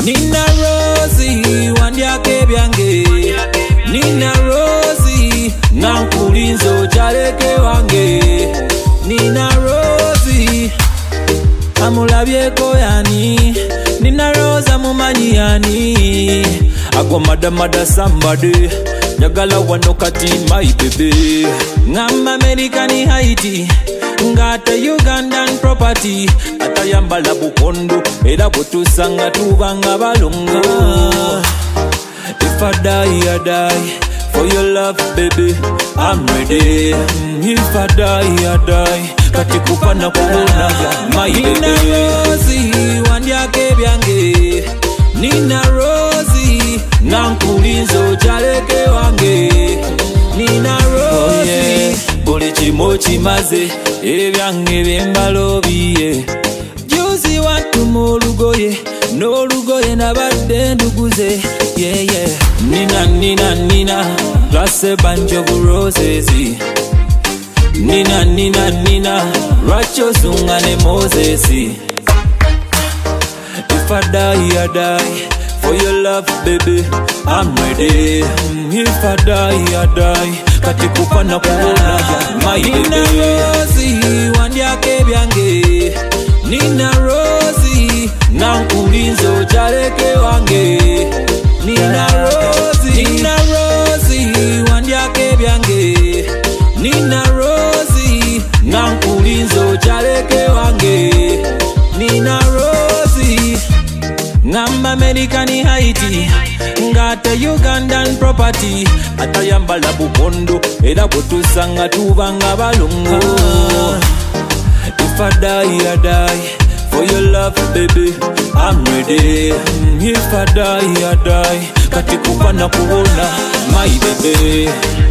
Nina Rosie wandyake byange Nina Rosie nankulinzo chaleke wange Nina Rosie amulabyeko yani Nina Rosa mumanyi yani Ako mada somebody Njagala wano kati my baby Ngamba Amerikani Haiti Ngata Ugandan property Atayambala bukondo Era kutusanga tubanga balungo If I die, I die For your love baby I'm ready If I die, I die Kati kupana kubona my baby Nina Rosie wandyake byange Nina Rosie nankulinzo chaleke wange Nina Rosie Buli chimochi maze ebyange bembalo biye Juzi watu molugoye Nolugoye nabadde nduguze Yeah Nina Glass a bunch of roses Nina Racho Zungane Moses If I die, I die For your love, baby, I'm ready If I die, I die Kati kupana kubona my baby Nina Rosie wandyake byange Nina Rosie nankulinzo chaleke wange Nina Rosie wandyake byange Nina Rosie nankulinzo chaleke wange Nina Rosie Ngamba Amerikani Haiti Ngata Ugandan property Atayambala bukondo Era kutusanga tubanga balungo If I die, I die For your love baby I'm ready If I die, I die Kati kupana kubona my baby